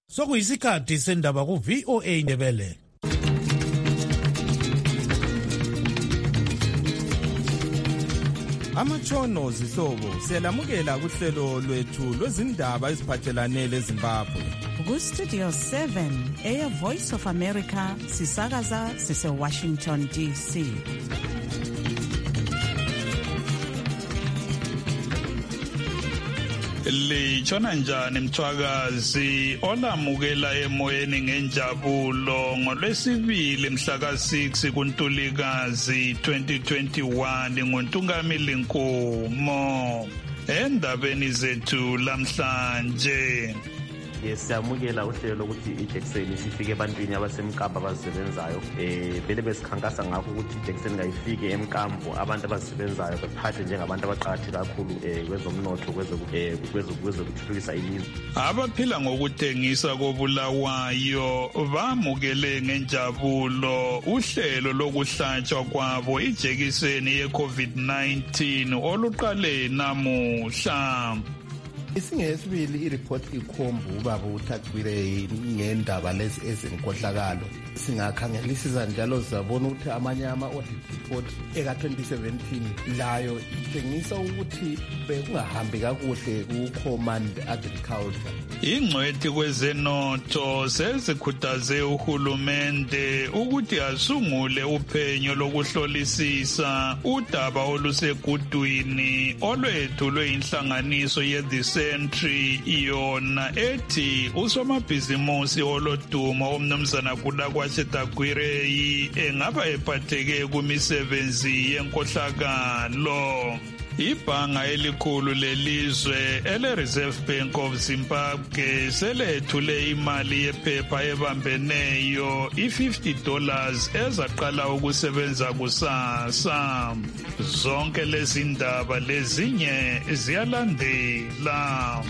Sokuyisikhathi sendaba ku VOA Ndebele. Amatshono zihlobo siyalamukela kuhlelo lwethu lwezindaba eziphathelane leZimbabwe. Ku-Studio 7 Air Voice of America sisakaza sise-Washington DC. Litshona njani mthwakazi olamukela emoyeni ngenjabulo ngolwesibili mhla ka-6 kuNtulikazi 2021 nguNtungamili Nkomo. Endabeni zethu lamhlanje siyamukela uhlelo lokuthi ijekiseni sifike ebantwini abasemkambo abazisebenzayo. Vele besikhankasa ngakho ukuthi ijekiseni ngayifike emkambo abantu abazisebenzayo bephathe njengabantu abaqakatheke kakhulu kwezomnotho kwezokuthuthukisa ilizwe. Abaphila ngokuthengisa koBulawayo bamukele ngenjabulo uhlelo lokuhlatshwa kwabo ijekiseni ye-COVID-19 oluqale namuhla. Isingesibili ireport ikhomba ubaba uThakbire ngendaba lezi ezenkohlakalo. Singakhangelisisa njalo zabona ukuthi amanye ama-audit report eka-2017 layo itshengisa ukuthi bekungahambi kakuhle ku-Command Agriculture. Ingcwethi kwezenotho sezikhuthaze uhulumende ukuthi asungule uphenyo lokuhlolisisa udaba olusegudwini olwethulwe inhlanganiso ye-The Sentry yona ethi usomabhizimusi olodumo omnumzana Tagwire engaba ephatheke kumisebenzi yenkohlakalo. Ibhanga elikhulu lelizwe ele-Reserve Bank of Zimbabwe selethule imali yephepha ebambeneyo $50 ezaqala ukusebenza kusasa. Zonke lezi ndaba lezinye ziyalandela.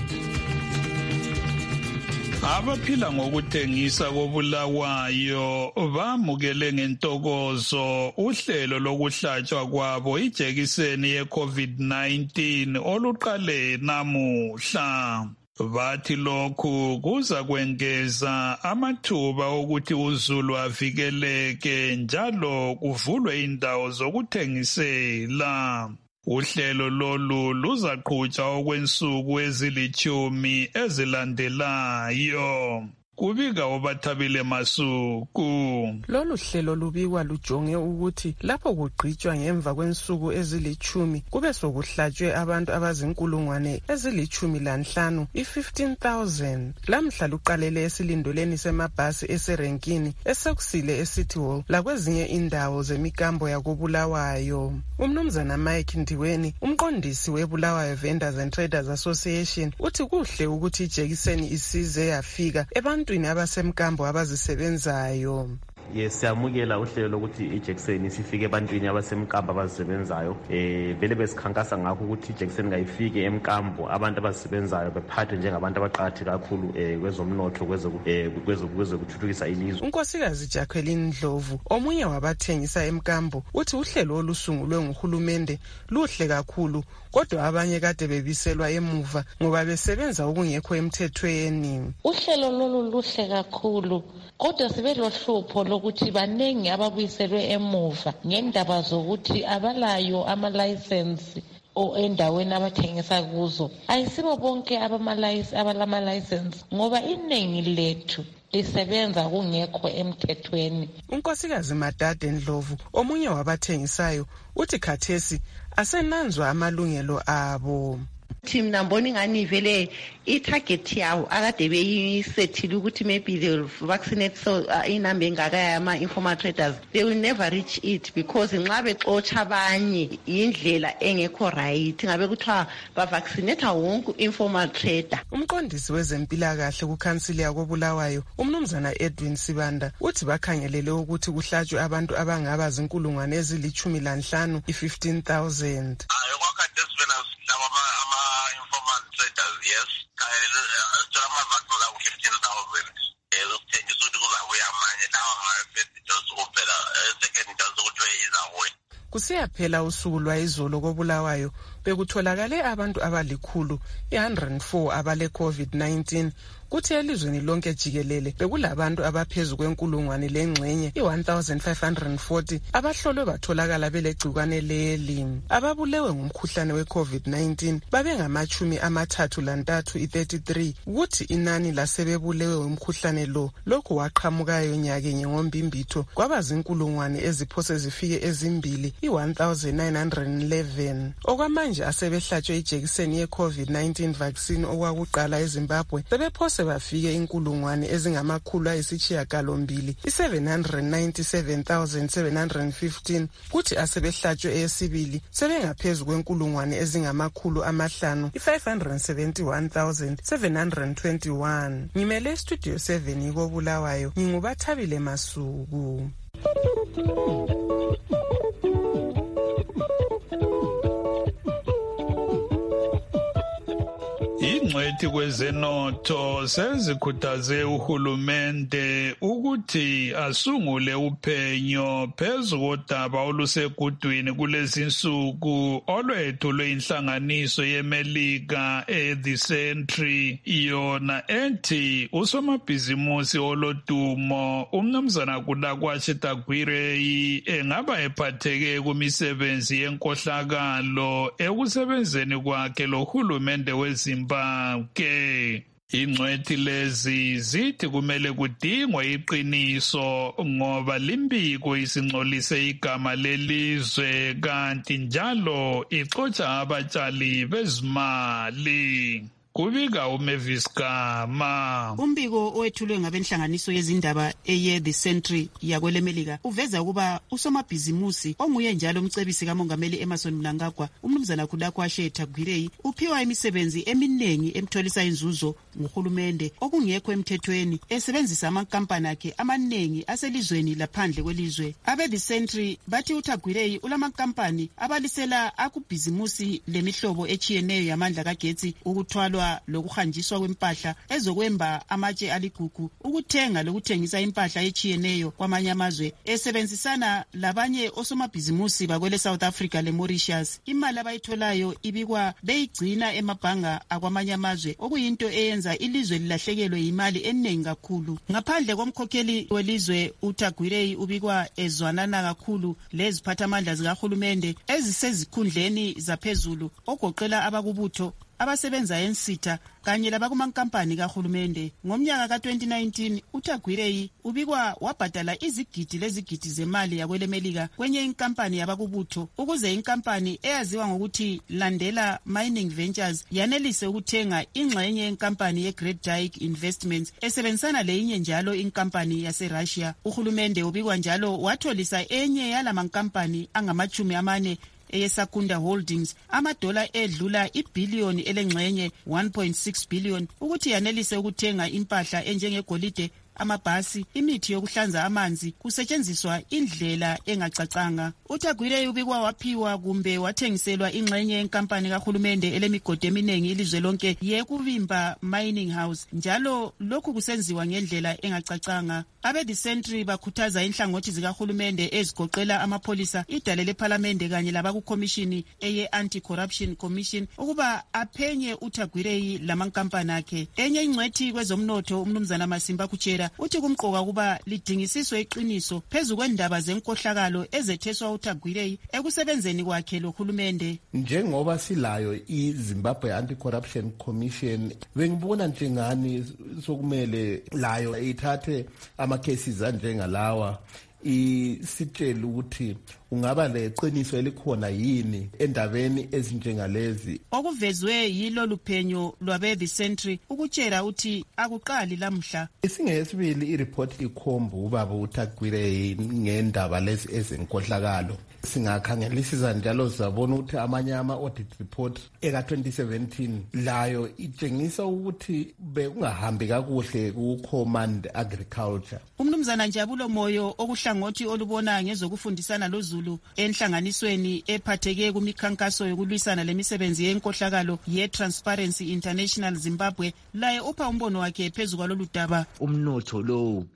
Abaphila ngokuthengisa koBulawayo bamukele ngentokozo uhlelo lokuhlatshwa kwabo ijekiseni ye-COVID-19 oluqale namuhla. Bathi lokhu kuza kwengeza amathuba okuthi uZulu avikeleke njalo kuvulwe indawo zokuthengisela. Uhlelo lolu luzaqhutshwa okwensuku ezilithumi ezilandelayo. Kubika uBathabile Masuku. Lolu hlelo lubikwa lujonge ukuthi lapho kugqitshwa ngemva kwensuku ezilithumi kube sokuhlatshwe abantu abazinkulungwane ezili-15 i-15,000. Lamhla luqalele esilindoleni semabhasi eserenkini esekusile eCity Hall lakwezinye indawo zemikambo yakoBulawayo. Umnumzana Mike Ndiweni, umqondisi weBulawayo Vendors and Traders Association, uthi kuhle ukuthi ijekiseni isize yafika ebantwini abasemkambo abazisebenzayo. Siyamukela uhlelo lokuthi ijekiseni sifike ebantwini abasemkambo abazisebenzayo. Vele besikhankasa ngakho ukuthi ijekiseni ngayifike emkambo abantu abazisebenzayo bephathe njengabantu abaqakatheke kakhulu kwezomnotho kwezokuthuthukisa ilizwe. uNkosikazi Jacqueline Ndlovu, omunye wabathengisa emkambo, uthi uhlelo olusungulwe nguhulumende luhle kakhulu, kodwa abanye kade bebiselwa emuva ngoba besebenza okungekho emthethweni. Uhlelo lolu luhle kakhulu, kodwa sibe lohlupho lokuthi baningi ababuyiselwe emuva ngendaba zokuthi abalayo ama-license endaweni abathengisa kuzo. Ayisibo bonke abalama-license ngoba iningi lethu lisebenza kungekho emthethweni. uNkosikazi Madade Ndlovu, omunye wabathengisayo, uthi khathesi asenanzwa amalungelo abo. Mina mbona ingani vele i-target yawo akade beyisethile ukuthi maybe they will vaccinate so inamba engaka yama-informal traders, they will never reach it because nxa bexotsha abanye indlela engekho right ngabe kuthiwa bavaccinate wonke informal trader. Umqondisi wezempilakahle kukhansili yakoBulawayo, umnumzana Edwin Sibanda, uthi bakhangelele ukuthi kuhlatshwe abantu abangaba zinkulungwane ezili-15 i-15,000. Yes, kusiyaphela usuku lwayizolo koBulawayo bekutholakale abantu abali104 abale COVID-19 kuthi elizweni lonke jikelele bekulabantu abaphezu kwenkulungwane lengxenye i-1540 abahlolwe batholakala belegcikwane leli. Ababulewe ngumkhuhlane we-COVID-19 babengamashumi-33 i-33, kuthi inani lasebebulewe umkhuhlane lo lokhu waqhamukayo nyakenye ngombimbitho kwaba zinkulungwane eziphose zifike ezimbili i-1911. Okwamanje asebehlatshwe ijekiseni ye-COVID-19 vaccine okwakuqala eZimbabwe sebephose bafike inkulungwane ezingamakhulu ayisishiyagalombili i-797,715, kuthi asebehlatshwe eyesibili sebengaphezu kwenkulungwane ezingamakhulu amahlanu i-571,721. Ngimele Studio 7 koBulawayo, ngingubathabile Masuku. Ingcwethi kwezenotho sezikhuthaze uhulumende ukuthi asungule uphenyo phezu kodaba olusegudwini kulezinsuku olwethulwe inhlanganiso yeMelika The Century, yona ethi usomabhizimusi olodumo umnumzana Kudakwashi Tagwirei engaba ephatheke kumisebenzi yenkohlakalo ekusebenzeni kwakhe lohulumende weZimbabwe. Ingcwethi lezi zithi kumele kudingwe iqiniso ngoba limbiko isingcolise igama lelizwe kanti njalo ixotsha abatshali bezimali. Kubika uMavis Gama. Umbiko owethulwe ngabenhlanganiso yezindaba The Century yakwelemelika uveza ukuba usomabhizimusi onguye njalo umcebisi kamongameli Emmerson Mnangagwa, umnumzana Kudakwashi Tagwirei, uphiwa imisebenzi eminengi emtholisa inzuzo nguhulumende okungekho emthethweni, esebenzisa amakampani akhe amanengi aselizweni laphandle kwelizwe. The Century bathi uTagwirei ulamakampani abalisela akubhizimusi lemihlobo echiyeneyo yamandla kagetsi, ukuthwalwa lokuhanjiswa kwempahla ezokwemba amatshe aligugu, ukuthenga lokuthengisa impahla echiyeneyo kwamanye amazwe esebenzisana labanye osomabhizimusi bakwele South Africa le Mauritius. Imali abayitholayo ibikwa beyigcina emabhanga akwamanye amazwe, okuyinto eyenza ilizwe lilahlekelwe imali eningi kakhulu. Ngaphandle komkhokheli welizwe uTagwirei ubikwa ezwanana kakhulu leziphathamandla zikahulumende ezisezikhundleni zaphezulu ogoqela abakubutho abasebenza ensitha kanye labakumankampani kahulumende. Ngomnyaka ka-2019 uTagwirei ubikwa wabhadala izigidi lezigidi zemali yakwelemelika kwenye inkampani yabakubutho ukuze inkampani eyaziwa ngokuthi Landela Mining Ventures yanelise ukuthenga ingxenye yenkampani ye-Great Dyke Investments esebenzisana leyinye njalo inkampani yase-Russia. Uhulumende ubikwa njalo watholisa enye yalamankampani angama-40 eyeSakunda Holdings $1 edlula ibhiliyoni elengxenye 1.6 billion ukuthi yanelise ukuthenga impahla enjengegolide, amabhasi, imithi yokuhlanza amanzi kusetshenziswa indlela engacacanga. uTagwirei ubikwa waphiwa kumbe wathengiselwa ingxenye yenkampani kahulumende elemigodi eminengi ilizwe lonke yekuvimba Mining House, njalo lokhu kusenziwa ngendlela engacacanga. The Century bakhuthaza inhlangothi zikahulumende ezigoqela amapholisa, idale lephalamende kanye labakukhomishini eye-Anti-Corruption Commission ukuba aphenye uTagwirei lamankampani akhe. Enye ingcwethi kwezomnotho umnumzana Masimba Kuchera uthi kumqoka kuba lidingisiswe iqiniso phezu kwendaba zenkohlakalo ezetheswa uTagwirei ekusebenzeni kwakhe lohulumende. Njengoba silayo iZimbabwe Anti-Corruption Commission, bengibona njengani sokumele layo ithathe ama-cases anjengalawa isitshela ukuthi ungaba leqiniso elikhona yini endabeni ezinjengalezi. Okuvezwe yilo luphenyo The Century ukutshela uthi akuqali lamhla. Isingeyesibili ireport ikhomba ubaba uTagwirei ngendaba lezi ezenkohlakalo. Singakhangelisisa njalo sabona ukuthi amanye ama-audit report eka-2017 layo itshengisa ukuthi bekungahambi kakuhle ku-Command Agriculture. Umnumzana Njabulo Moyo okuhlangothi olubona ngezokufundisana loZulu enhlanganisweni ephatheke kumikhankaso yokulwisana lemisebenzi yenkohlakalo ye-Transparency International Zimbabwe laye upha umbono wakhe phezu kwalolu daba. Umnotho lo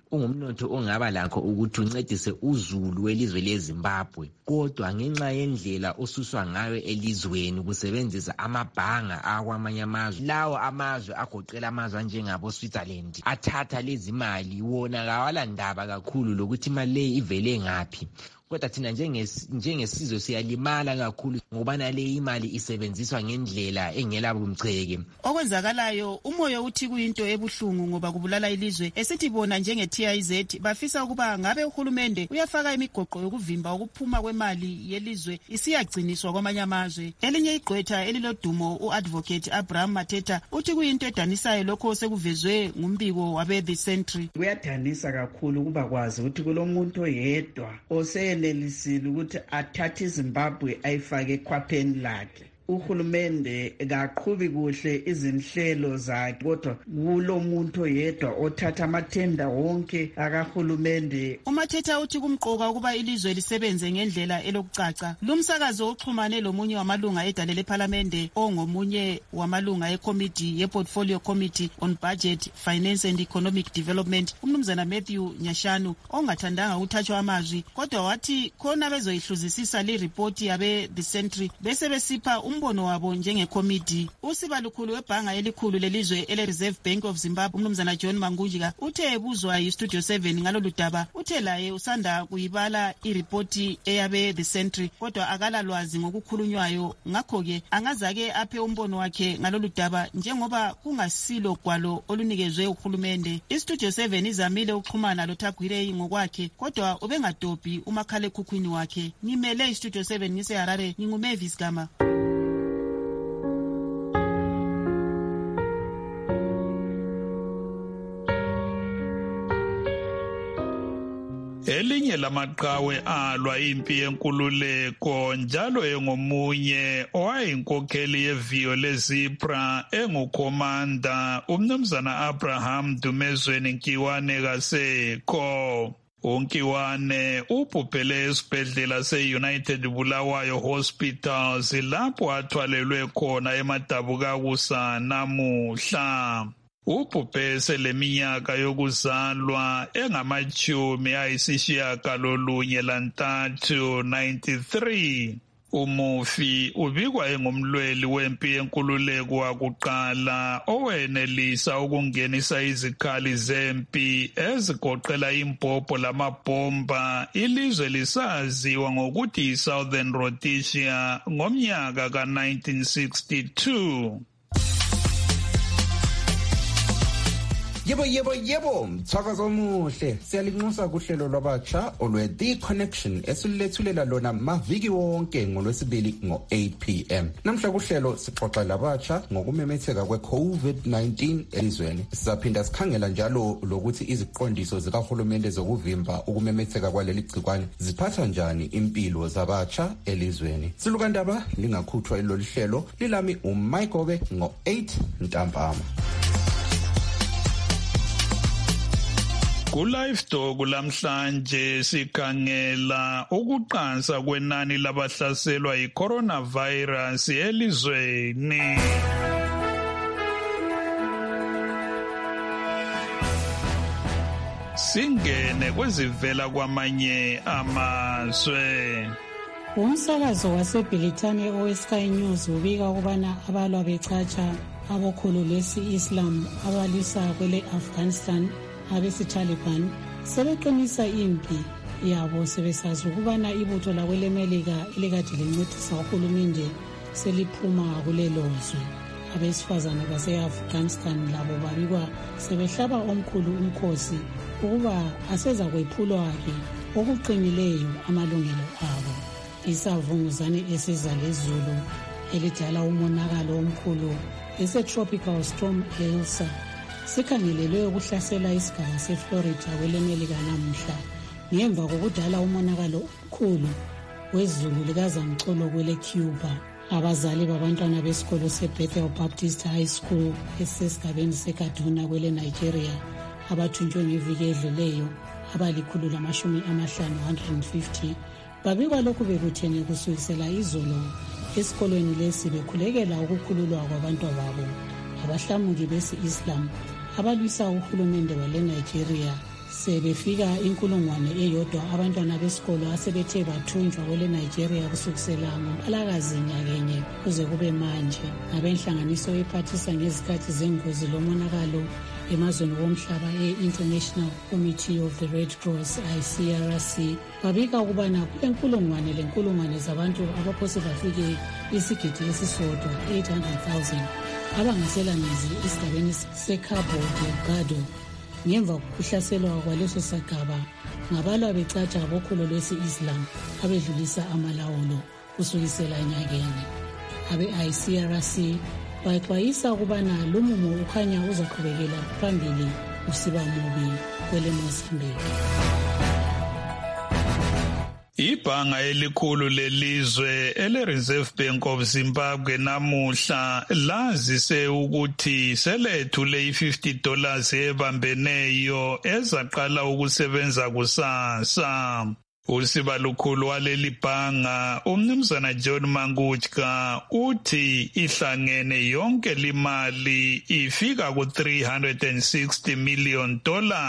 ungumnotho ongaba lakho ukuthi uncedise uzulu welizwe leZimbabwe, kodwa ngenxa yendlela osuswa ngayo elizweni kusebenzisa amabhanga akwamanye amazwe, lawo amazwe agoqela amazwe njengabo Switzerland athatha lezi mali, wona kawala ndaba kakhulu lokuthi imali leyi ivele ngaphi. Kodwa thina njengesizwe siyalimala kakhulu ngoba nale imali isebenziswa ngendlela engela bumcheke. Okwenzakalayo umoyo uthi kuyinto ebuhlungu ngoba kubulala ilizwe. Esithi bona njenge-TIZ bafisa ukuba ngabe uhulumende uyafaka imigoqo yokuvimba ukuphuma kwemali yelizwe isiyagciniswa kwamanye amazwe. Elinye igqwetha elilodumo u-Advocate Abraham Mateta uthi kuyinto edanisayo lokho sekuvezwe ngumbiko wabe The Century. Kuyadanisa kakhulu ukuba kwazi ukuthi kulomuntu oyedwa osenelisile ukuthi athathe iZimbabwe ayifake ekhwapheni lakhe. Uhulumende kaqhubi kuhle izinhlelo zakhe, kodwa kulo muntu oyedwa othatha amathenda wonke akahulumende. uMathetha uthi kumqoka ukuba ilizwe lisebenze ngendlela elokucaca. Lumsakazo uxhumane lomunye wamalunga edale leParliament ongomunye wamalunga eCommittee yePortfolio Committee on Budget, Finance and Economic Development, umnumzana Matthew Nyashanu, ongathandanga ukuthathwa amazwi, kodwa wathi khona bezoyihluzisisa le report yabe The Century bese besipha umbono wabo njengecommittee. Usibalukhulu webhanga elikhulu lelizwe ele-Reserve Bank of Zimbabwe, umnumzana John Mangunjika, uthe ebuzwa yiStudio 7 ngalolu daba, uthe laye usanda kuyibala iripoti eyabe The Century, kodwa akala lwazi ngokukhulunywayo, ngakho-ke angazake aphe umbono wakhe ngalolu daba njengoba kungasilo gwalo olunikezwe uhulumende. iStudio 7 izamile ukuxhumana loThagwirei ngokwakhe, kodwa ubengadobhi umakhalekhukhwini wakhe. Ngimele iStudio 7 ngiseHarare, nginguMavis Gama. Elinye lamaqhawe alwa impi yenkululeko njalo engomunye owayinkokheli yeviyo leZipra engukhomanda umnumzana Abraham Dumezweni Nkiwane kasekho. uNkiwane ubhubhele esibhedlela se-United Bulawayo Hospitals lapho athwalelwe khona eMadabukakusa namuhla. Ubhubhe seleminyaka yokuzalwa engama-93, 93. Umufi ubikwa engumlweli wempi yenkululeko wakuqala owenelisa ukungenisa izikhali zempi ezigoqela imbhobho lamabhomba ilizwe lisaziwa ngokuthi yi-Southern Rhodesia ngomnyaka ka-1962. Yebo, mthakazo omuhle. Siyalinxusa kuhlelo lwabatsha olwe-The Connection esilethulela lona maviki wonke ngoLwesibili ngo-8 p.m. Namhla kuhlelo sixoxa labatsha ngokumemetheka kwe-COVID-19 elizweni. Sizaphinda sikhangela njalo lokuthi iziqondiso zikahulumende zokuvimba ukumemetheka kwaleli gcikwane ziphatha njani impilo zabatsha elizweni. Silukandaba lingakhuthwa ilolu hlelo lilami uMayigobe ngo-8 ntambama. Ku-Live Talk lamhlanje sikhangela ukuqansa kwenani labahlaselwa yi-coronavirus elizweni. Singene kwezivela kwamanye amazwe. Umsakazo waseBritane oweSky News ubika ukubana abalwa bechacha abokhulu lesi-Islam abalwisa kwele Afghanistan abesi-Taliban sebeqinisa impi yabo sebesazi ukubana ibutho lakwelemelika elikade lincedisa uhulumende seliphuma kulelo zwe. Abesifazane base-Afghanistan labo babikwa sebehlaba omkhulu umkhosi ukuba aseza kwephulwa-ke okuqinileyo amalungelo abo. Isavunguzane esiza lezulu elidala umonakalo omkhulu ese-tropical storm Elsa sikhangelelwe ukuhlasela isigaba seFlorida kwelemelika namuhla ngemva kokudala umonakalo omkhulu wezulu likazamcolo kwele Cuba. Abazali babantwana besikolo seBethel Baptist High School esesigabeni seKaduna kwele Nigeria abathunjwe ngeviki edluleyo abali-150 babikwa lokhu bekuthene kusukisela izolo esikolweni lesi bekhulekela ukukhululwa kwabantwababo abahlamuki besi-Islam abalwisa uhulumende wale Nigeria sebefika 1,000 abantwana besikolo asebethe bathunjwa kwele Nigeria kusukisela ngoMpalakazi nyakenye kuze kube manje. Abenhlanganiso ephathisa ngezikhathi zengozi lomonakalo emazweni womhlaba e-International Committee of the Red Cross ICRC babika ukubana kulenkulungwane zabantu abaphose bafike isigidi esisodwa 800,000 abangaselamizi esigabeni seCabo Delgado ngemva kokuhlaselwa kwaleso sigaba ngabalwa becatsha bokholo lwesi-Islam abedlulisa amalawulo kusukisela nyakenye. Abe-ICRC baxwayisa ukubana lumumo ukhanya uzaqhubekela phambili usiba mubi kwele Mozambique. Ibhanga elikhulu lelizwe ele-Reserve Bank of Zimbabwe namuhla lazise ukuthi selethule $50 ebambeneyo ezaqala ukusebenza kusasa. Usiba lukhulu waleli bhanga umnumzana John Manguchka uthi ihlangene yonke limali ifika ku$360 million.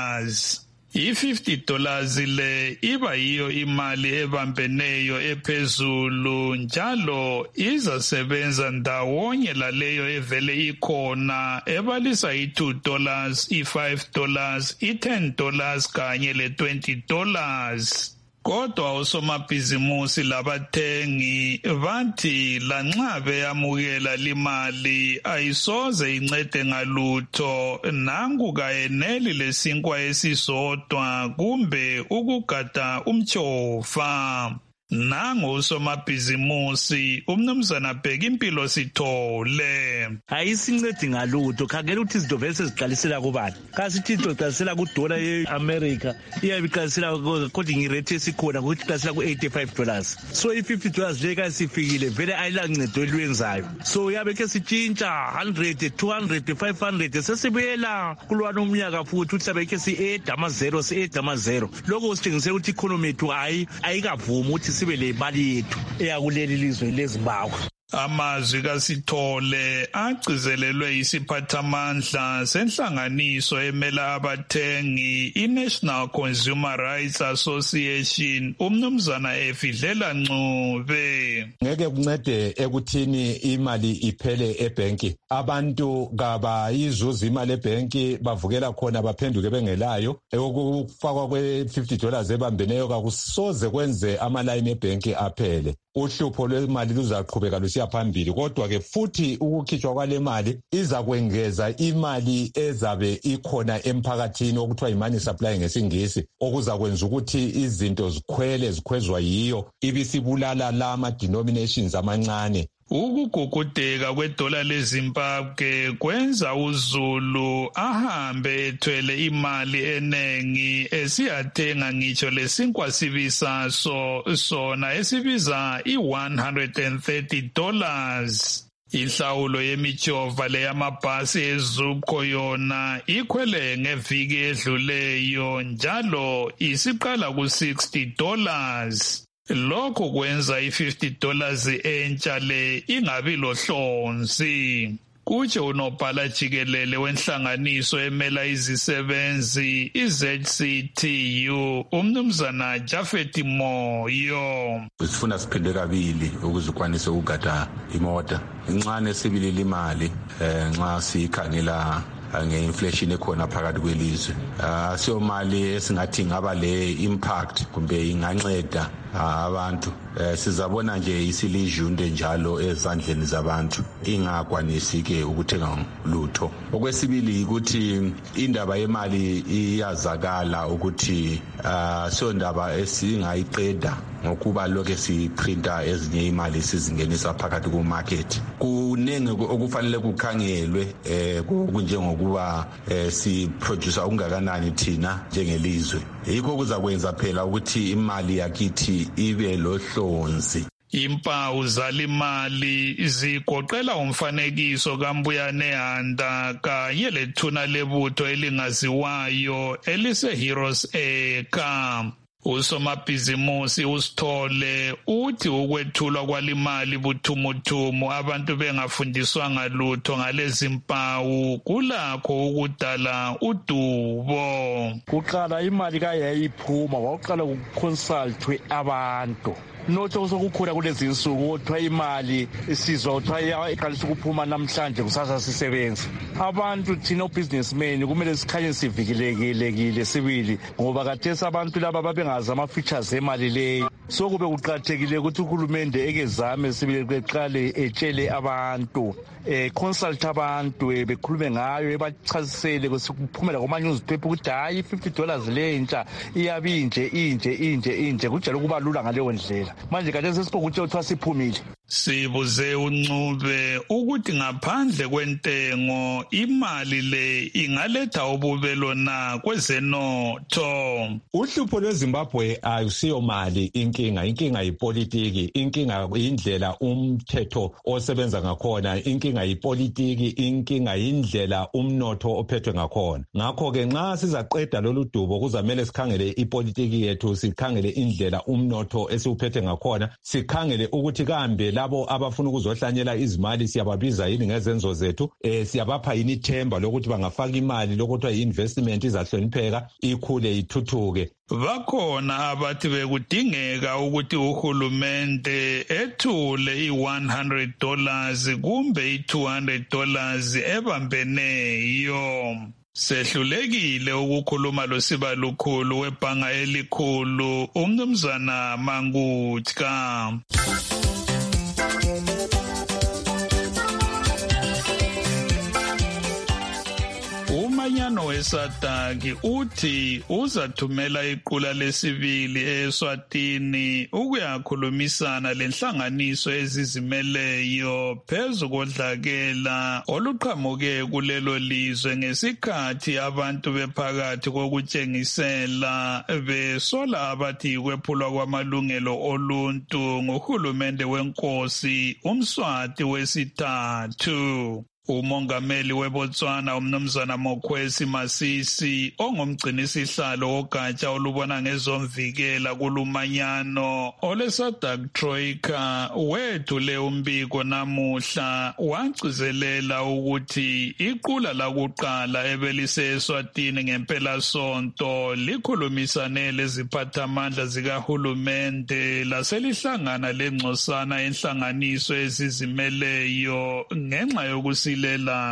I-$50 le iba yiyo imali ebambeneyo ephezulu njalo izasebenza ndawonye laleyo evele ikhona ebalisa $2, $5, $10 kanye le$20. Kodwa osomabhizimusi labathengi bathi lanxa beyamukela limali ayisoze incede ngalutho nangu kayeneli lesinkwa esisodwa kumbe ukugada umchofa. Nangu usomabhizimusi umnumzana Bheka Impilo Sithole. Ayisincedi ngalutho khangela ukuthi izinto vele seziqalisela kubani. Kasithi into iqalisela kudola ye-America iyabe iqalisela according rate esikhona ukuthi iqalisela ku$85. So i-$50 le kasifikile vele ayilancedo elwenzayo. So yabe ke sitshintsha 100, 200, 500 sesibuyela kulwana umnyaka futhi uhlabe ke si-8 ama-0 lokho sitshengise ukuthi economy yethu ayikavumi ukuthi sibe le mali yethu eyakuleli lizwe leZimbabwe. Amazwi kaSithole agcizelelwe isiphathamandla senhlanganiso emela abathengi i-National Consumer Rights Association umnumzana Efidlela Ncube. Ngeke kuncede ekuthini imali iphele ebhenki. Abantu kabayizuza imali ebhenki bavukela khona baphenduke bengelayo. Ukufakwa kwe-$50 ebambeneyo kakusoze kwenze amalayini ebhenki aphele. Uhlupho lwemali luzaqhubeka lusiya phambili kodwa ke futhi ukukhitshwa kwale mali iza kwengeza imali ezabe ikhona emphakathini okuthiwa imani supply ngesingisi okuza kwenza ukuthi izinto zikhwezwa yiyo ibisibulala lama denominations amancane. Ukugugudeka kwedola leZimbabwe kwenza uZulu ahambe ethwele imali enengi esiyathenga ngitsho lesinkwa sibisa sona esibiza $130. Inhlawulo yemichova leyamabhasi eZupco yona ikhwele ngeviki edluleyo njalo isiqala ku$60. Lokho kwenza i-$50 entsha le ingabi lohlonzi. Kutsho unobhala jikelele wenhlanganiso emela izisebenzi i-ZCTU umnumzana Jafet Moyo. Sifuna siphinde kabili ukuze ukwanise ukugada imota. Incane sibilile imali nxa sikhangela nge-inflation ekhona phakathi kwelizwe. Siyo mali esingathi ngaba le impact kumbe inganceda abantu. Sizabona nje isilijunde njalo ezandleni zabantu ingakwanisi-ke ukuthenga lutho. Okwesibili ukuthi indaba yemali iyazakala ukuthi siyo ndaba esingayiqeda ngokuba lokho siprinta ezinye imali sizingenisa phakathi ku-market. Kuningi okufanele kukhangelwe kunjengokuba siproducer okungakanani thina njengelizwe. Yikho kuzakwenza phela ukuthi imali yakithi ibe lohlonzi. Impawu zalimali zigoqela umfanekiso kaMbuyane Handa kanye lethuna lebutho elingaziwayo elise Heroes Acre. Usomabhizimusi uSithole uthi ukwethulwa kwalimali buthumuthumu abantu bengafundiswanga lutho ngalezi mpawu kulakho ukudala udubo. Kuqala imali kayayiphuma waqala ukuconsultwe abantu. Notho sokukhula kulezi insuku othiwa imali isizwa othiwa iqalisa ukuphuma namhlanje kusasa sisebenza. Abantu thina businessmen kumele sikhanye sivikelekile sibili ngoba kathesa abantu laba babengazi ama-features emali leyo. So kube kuqakathekile ukuthi uhulumende ekezame sibili beqale etshele abantu consult abantu bekhulume ngayo ebachasisele kuphumela kuma-newspaper ukuthi hayi $50 lentsha iyabi inje kujala ukuba lula ngaleyo ndlela. Manje kade sesibokuthe uthiwa siphumile. Sibuze uNcube ukuthi ngaphandle kwentengo imali le ingaletha ububelo na kwezenotho. Uhlupho lweZimbabwe ayusiyo mali inkinga yipolitiki, inkinga indlela umthetho osebenza ngakhona, inkinga yipolitiki, inkinga indlela umnotho ophethwe ngakhona. Ngakho ke nxa sizaqeda lolu dubo kuzamele sikhangele ipolitiki yethu, sikhangele indlela umnotho esiuphethe ngakhona, sikhangele ukuthi kambe labo abafuna ukuzohlanyela izimali siyababiza yini ngezenzo zethu, siyabapha yini ithemba lokuthi bangafaka imali lokuthi investment izahlonipheka ikhule ithuthuke. Bakhona abathi bekudingeka ukuthi uhulumende ethule $100 kumbe $200 ebambeneyo. Sehlulekile ukukhuluma losibalukhulu webhanga elikhulu uMnumzana Mangutka. Umanyano weSadaki uthi uzathumela iqula lesibili eSwatini ukuyakhulumisana lenhlanganiso ezizimeleyo phezu kodlakela oluqhamuke kulelo lizwe ngesikhathi abantu bephakathi kokutshengisela besola abathi kwephulwa kwamalungelo oluntu nguhulumende wenkosi uMswati wesithathu. Umongameli weBotswana uMnumzana Mokwesi Masisi ongumgcinisihlalo wogatsha olubona ngezomvikela kulumanyano oleSADC Troika wethule umbiko namuhla wagcizelela ukuthi iqula lakuqala ebeliseswatini ngempelasonto likhulumisane leziphathamandla zikahulumende laselihlangana lengcosana enhlanganiso ezizimeleyo ngenxa yokusilela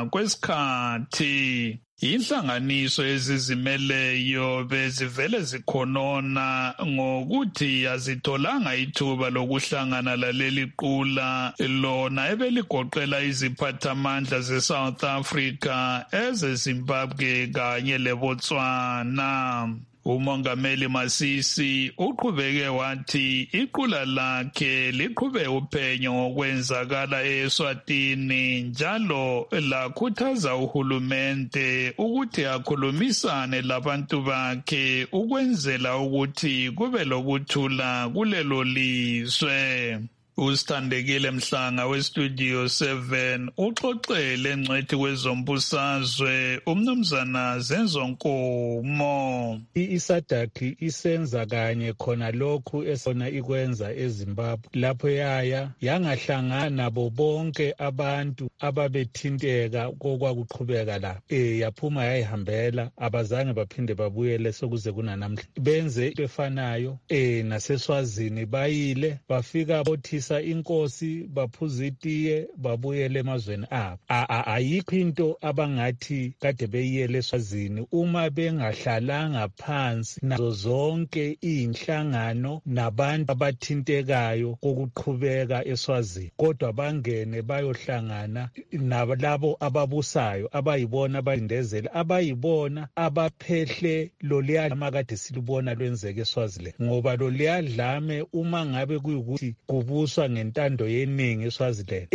kwesikhathi. Inhlanganiso ezizimeleyo bezivele zikhonona ngokuthi azitholanga ithuba lokuhlangana laleli qula lona ebeligoqela iziphathamandla zeSouth Africa, ezeZimbabwe kanye leBotswana. Umongameli Masisi uqhubeke wathi iqula lakhe liqhube uphenyo ngokwenzakala eSwatini njalo lakhuthaza uhulumende ukuthi akhulumisane labantu bakhe ukwenzela ukuthi kube lokuthula kulelo lizwe. Usithandekile Mhlanga weStudio 7 uxoxele ngcwethi kwezombusazwe uMnumzana Zenzonkomo. iSADC isenza kanye khona lokhu esona ikwenza eZimbabwe lapho yangahlangana nabo bonke abantu ababethinteka kokwakuqhubeka la yaphuma yayihambela abazange baphinde babuyele sokuze kunanamhla benze efanayo naseSwazini bayile bafika bothi inkosi baphuza itiye babuyele emazweni abo. Ayikho into abangathi kade beyiyele eSwazini uma bengahlalanga phansi nazo zonke inhlangano nabantu abathintekayo kokuqhubeka eSwazini, kodwa bangene bayohlangana nalabo ababusayo abayibona abayindezela abayibona abaphehle loliyadlame kade silubona lwenzeka eSwazini, ngoba loliyadlame uma ngabe kuyukuthi kubuswa kuqaliswa ngentando yeningi eSwaziland.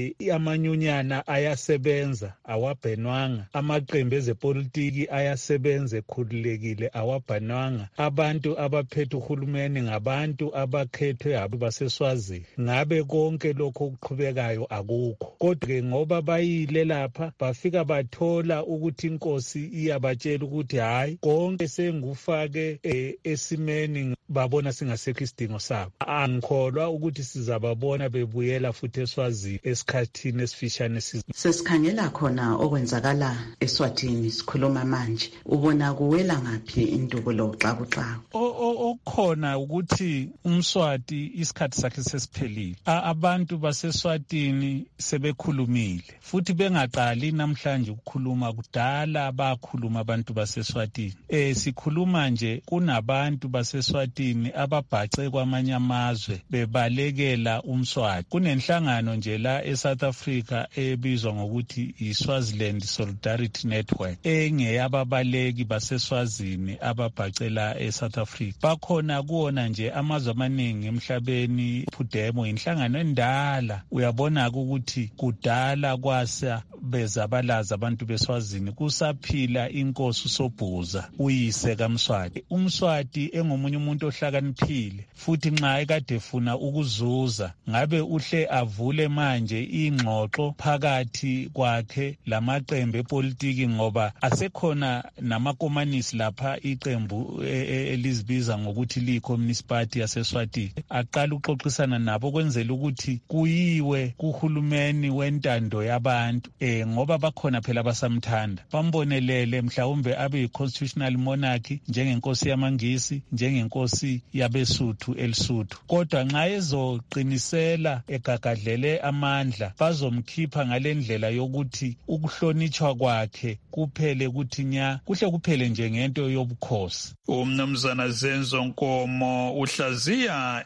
Amanyunyana ayasebenza awabhenwanga, amaqembu ezepolitiki ayasebenza ekhululekile awabhenwanga. Abantu abaphethe uhulumeni ngabantu abakhethwe abantu baseSwazini. Ngabe konke lokho okuqhubekayo akukho. Kodwa ngoba bayile lapha bafika bathola ukuthi inkosi iyabatshela ukuthi hayi konke sengufake esimeni, babona singasekho isidingo sabo. Angikholwa ukuthi sizababona bebuyela futhi eSwazini esikhathini esifishane. Sesikhangela khona okwenzakala eSwatini sikhuluma manje, ubona kuwela ngaphi indubulo xakuxaku? Okukhona ukuthi umSwati isikhathi sakhe sesiphelile. Abantu baseSwatini sebekhulumile futhi bengaqali namhlanje ukukhuluma, kudala bakhuluma abantu baseSwatini. Sikhuluma nje kunabantu baseSwatini ababhace kwamanye amazwe bebalekela umSwati. Kunenhlangano nje la eSouth Africa ebizwa ngokuthi iSwaziland Solidarity Network engeyababaleki baseSwazini ababhacela eSouth Africa. Bakhona kuona nje amazwe amaningi emhlabeni. Phudemo inhlangano endala, uyabona ukuthi kudala kwasa bezabalaza abantu beSwazini kusaphila inkosi uSobhuza uyise kaMswati. UMswati engomunye umuntu ohlakaniphile futhi nxa ekade efuna ukuzuza ngabe uhle avule manje ingxoxo phakathi kwakhe lamaqembu epolitiki, ngoba asekhona namakomanisi lapha iqembu elizibiza ngokuthi liyi-Communist Party yaseSwatini. Aqala ukuxoxisana nabo kwenzela ukuthi kuyiwe kuhulumeni wentando yabantu, ngoba bakhona phela abasamthanda, bambonelele mhlawumbe abe yi-constitutional monarchy njengenkosi yamaNgisi, njengenkosi yabeSuthu elisuthu. Kodwa nxa ezoqinisela egagadlele amandla bazomkhipha ngale ndlela yokuthi ukuhlonitshwa kwakhe kuphele kuthi nya, kuhle kuphele nje ngento yobukhosi. Umnumzana Zenzo Nkomo uhlaziya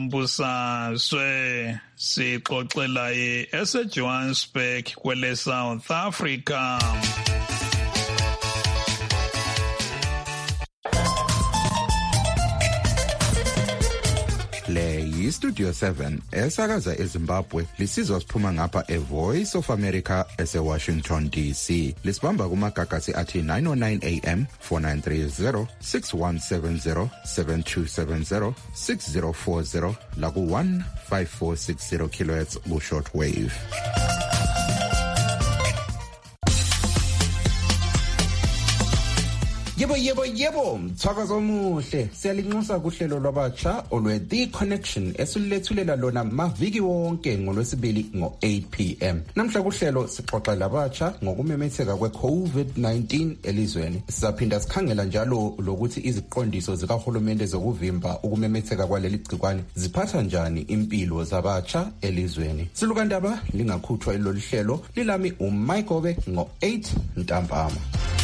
ezombusazwe, sixoxelaye eseJohannesburg kwele South Africa. Le yi-Studio 7 esakaza eZimbabwe, lisizwa siphuma ngapha eVoice of America eseWashington DC. Lisibamba kumagagasi athi 909 AM, 4930, 6170, 7270, 6040 laku 15460 kHz ku shortwave. Yebo, mthakazo omuhle. Siyalinxusa kuhlelo lwabatsha olwe-The Connection esilethulela lona maviki wonke ngoLwesibili ngo-8 PM. Namhla kuhlelo sixoxa labatsha ngokumemetheka kwe-COVID-19 elizweni. Sizaphinda sikhangela njalo lokuthi iziqondiso zikahulumende zokuvimba ukumemetheka kwaleli gcikwane ziphatha njani impilo zabatsha elizweni. Silukandaba lingakhuthwa ilolu hlelo, lilami uMayigobe ngo-8 ntambama.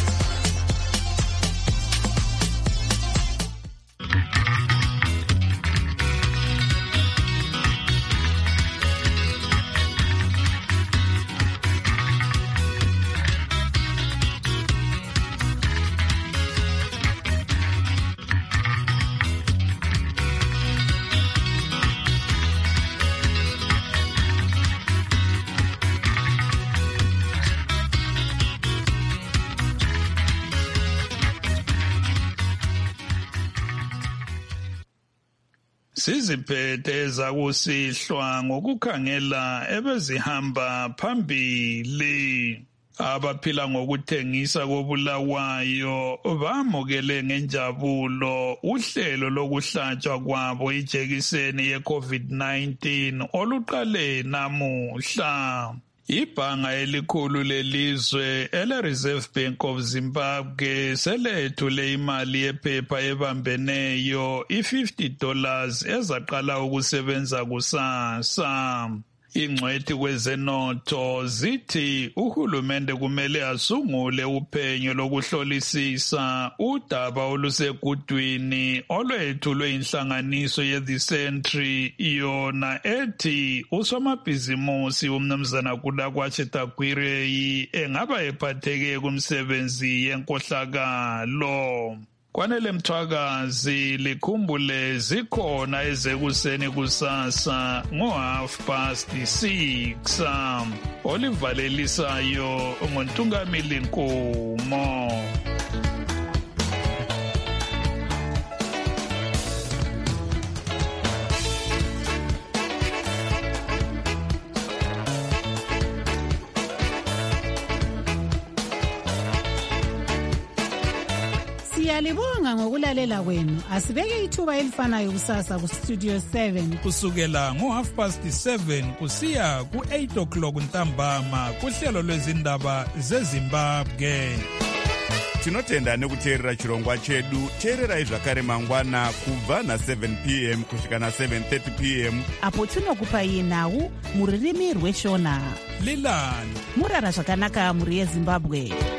Siziphethe ezakusihlwa ngokukhangela ebezihamba phambili. Abaphila ngokuthengisa kobulawayo bamukele ngenjabulo uhlelo lokuhlatshwa kwabo ijekiseni ye-COVID-19 oluqale namuhla. Ibhanga elikhulu lelizwe ele-Reserve Bank of Zimbabwe selethule imali yephepha ebambeneyo $50 ezaqala ukusebenza kusasa. Ingcwethi kwezenotho zithi uhulumende kumele asungule uphenyo lokuhlolisisa udaba olusegudwini olwethulwe inhlanganiso ye-The Century, yona ethi usomabhizimusi umnumzana Kudakwashi Takwirei engaba ephatheke kumsebenzi yenkohlakalo. Kwanele Mthwakazi likhumbule zikhona ezekuseni kusasa ngo6:30. Olivalelisayo nguNtungamili Nkomo. Siyalibonga ngokulalela kwenu. Asibeke ithuba elifanayo kusasa ku Studio 7 kusukela ngo7:30 kusiya ku8 ntambama kuhlelo lwezindaba zeZimbabwe. Tinotenda nekuteerera chirongwa chedu. Teererai zvakare mangwana kubva na7 p.m. kusvika na7:30 p.m. apo tinokupai nhau muririmi rweshona. Lilani murara zvakanaka muri yeZimbabwe.